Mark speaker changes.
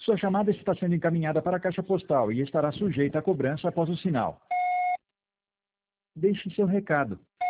Speaker 1: Sua chamada está sendo encaminhada para a caixa postal e estará sujeita a cobrança após o sinal. Deixe seu recado.